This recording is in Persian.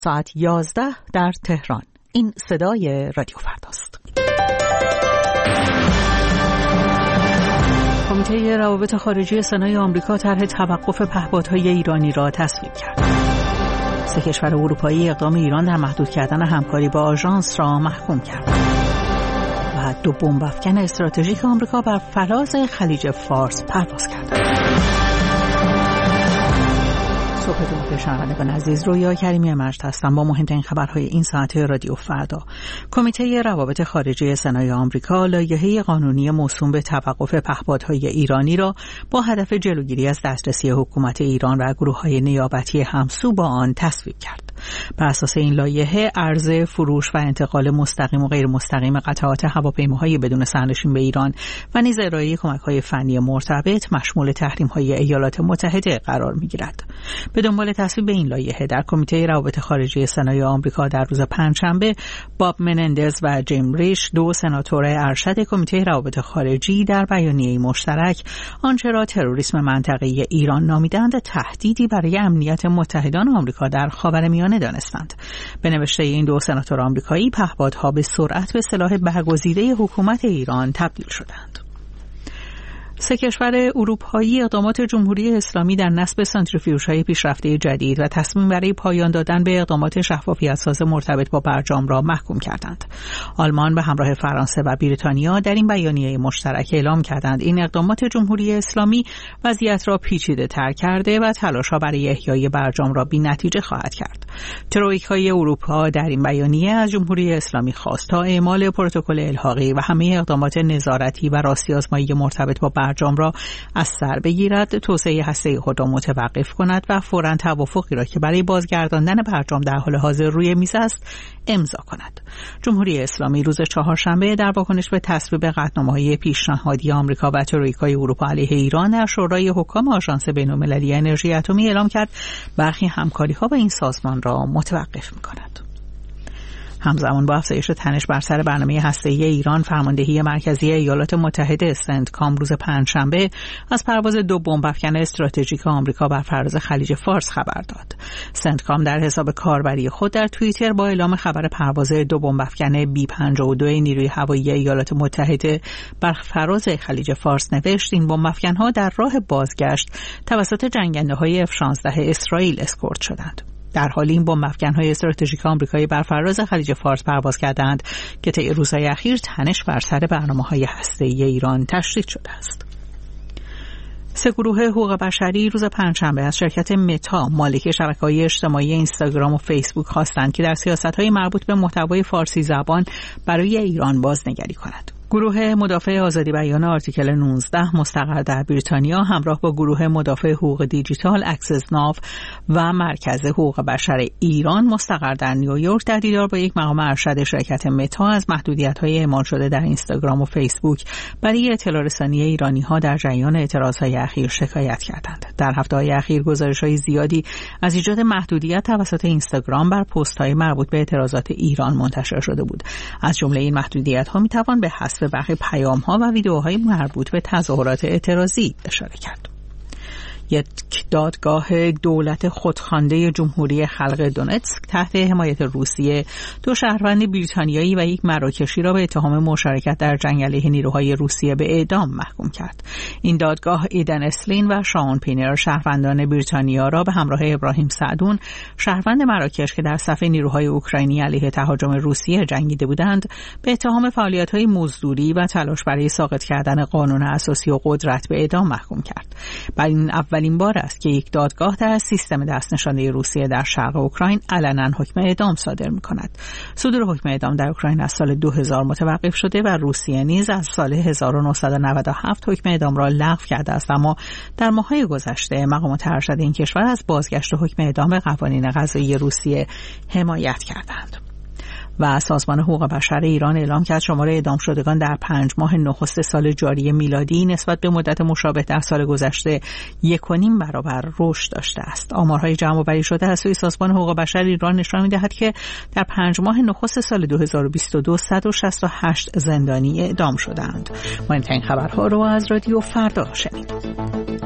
ساعت 11 در تهران. این صدای رادیو فرداست. کمیته روابط خارجی سنای آمریکا طرح توقف پهپادهای ایرانی را تصویب کرد. 3 کشور اروپایی اقدام ایران در محدود کردن همکاری با آژانس را محکوم کرد. و 2 بمب افکن استراتژیک آمریکا بر فراز خلیج فارس پرواز کردند. صبحتون بخیر شنوندگان عزیز، رویا کریمی مجد هستم با مهمترین خبرهای این ساعت رادیو فردا. کمیته روابط خارجی سنای آمریکا لایحه قانونی موسوم به توقف پهپادهای ایرانی را با هدف جلوگیری از دسترسی حکومت ایران و گروه‌های نیابتی همسو با آن تصویب کرد. بر اساس این لایحه عرضه، فروش و انتقال مستقیم و غیر مستقیم قطعات هواپیماهای بدون سرنشین به ایران و نیز ارائه کمک‌های فنی مرتبط مشمول تحریم‌های ایالات متحده قرار می‌گیرد. به دنبال تصویب این لایحه در کمیته روابط خارجی سنای آمریکا در روز پنجشنبه باب منندز و جیم ریش، 2 سناتور ارشد کمیته روابط خارجی، در بیانیه مشترک آنچه را تروریسم منطقه‌ای ایران نامیدند تهدیدی برای امنیت متحدان آمریکا در خاورمیانه دانستند. به نوشته این 2 سناتور آمریکایی، پهپادها به سرعت به سلاح برگزیده حکومت ایران تبدیل شدند. 3 کشور اروپایی اقدامات جمهوری اسلامی در نصب سانتریفیوژهای پیشرفته جدید و تصمیم برای پایان دادن به اقدامات شفافیت‌ساز مرتبط با برجام را محکوم کردند. آلمان به همراه فرانسه و بریتانیا در این بیانیه مشترک اعلام کردند این اقدامات جمهوری اسلامی وضعیت را پیچیده‌تر کرده و تلاش‌ها برای احیای برجام را بی‌نتیجه خواهد کرد. ترویکای اروپا در این بیانیه از جمهوری اسلامی خواست تا اعمال پروتکل الحاقی و همه اقدامات نظارتی و راستی‌آزمایی مرتبط با برجام را از سر بگیرد، توسعه هسته خود را متوقف کند و فوراً توافقی را که برای بازگرداندن برجام در حال حاضر روی میز است امضا کند. جمهوری اسلامی روز چهارشنبه در واکنش به تصویب قطعنامه‌های پیشنهادی آمریکا و ترویکای اروپا علیه ایران در شورای حکام آژانس بین‌المللی انرژی اتمی اعلام کرد برخی همکاری‌ها با این سازمان را متوقف می‌کند. همزمان با افزایش تنش بر سر برنامه هسته‌ای ایران، فرماندهی مرکزی ایالات متحده سنتکام روز پنجشنبه از پرواز 2 بمب افکن استراتژیک آمریکا بر فراز خلیج فارس خبر داد. سنتکام در حساب کاربری خود در توییتر با اعلام خبر پرواز 2 بمب افکن B-52 نیروی هوایی ایالات متحده بر فراز خلیج فارس نوشت این بمب افکن‌ها در راه بازگشت توسط جنگنده‌های F-16 اسرائیل اسکورت شدند. در حالی این بمب افکن‌های استراتژیک آمریکایی بر فراز خلیج فارس پرواز کردند که طی روزهای اخیر تنش بر سر برنامه‌های هسته‌ای ایران تشدید شده است. 3 گروه حقوق بشری روز پنجشنبه از شرکت متا، مالک شبکه‌های اجتماعی اینستاگرام و فیسبوک، خواستند که در سیاست‌های مربوط به محتوای فارسی زبان برای ایران بازنگری کند. گروه مدافع آزادی بیان آرتیکل 19 مستقر در بریتانیا همراه با گروه مدافع حقوق دیجیتال اکسس ناو و مرکز حقوق بشر ایران مستقر در نیویورک در دیدار با یک مقام ارشد شرکت متا از محدودیت‌های اعمال شده در اینستاگرام و فیسبوک برای اطلاع رسانی ایرانی‌ها در جریان اعتراض‌های اخیر شکایت کردند. در هفته‌های اخیر گزارش‌های زیادی از ایجاد محدودیت توسط اینستاگرام بر پست‌های مربوط به اعتراضات ایران منتشر شده بود. از جمله این محدودیت‌ها می‌توان به به برخی پیام‌ها و ویدیوهای مربوط به تظاهرات اعتراضی اشاره کرد. یک دادگاه دولت خودخوانده جمهوری خلق دونتسک تحت حمایت روسیه 2 شهروند بریتانیایی و 1 مراکشی را به اتهام مشارکت در جنگ علیه نیروهای روسیه به اعدام محکوم کرد. این دادگاه ایدن اسلین و شاون پینر، شهروندان بریتانیا، را به همراه ابراهیم سعدون، شهروند مراکش که در صف نیروهای اوکراینی علیه تهاجم روسیه جنگیده بودند، به اتهام فعالیت‌های مزدوری و تلاش برای ساقط کردن قانون اساسی و قدرت به اعدام محکوم کرد. بر این اولین بار است که یک دادگاه در سیستم دستنشانده روسیه در شرق اوکراین علنا حکم اعدام صادر می‌کند. صدور حکم اعدام در اوکراین از سال 2000 متوقف شده و روسیه نیز از سال 1997 حکم اعدام را لغو کرده است، اما در ماه‌های گذشته مقامات ارشد این کشور از بازگشت حکم اعدام به قوانین قضایی روسیه حمایت کردند. و سازمان حقوق بشر ایران اعلام کرد شمار اعدام شدگان در 5 ماه نخست سال جاری میلادی نسبت به مدت مشابه در سال گذشته 1.5 برابر رشد داشته است. آمارهای جمع‌آوری شده از سوی سازمان حقوق بشر ایران نشان می‌دهد که در 5 ماه نخست سال 2022 168 زندانی اعدام شدند. ما این خبرها رو از رادیو فردا شنیدیم.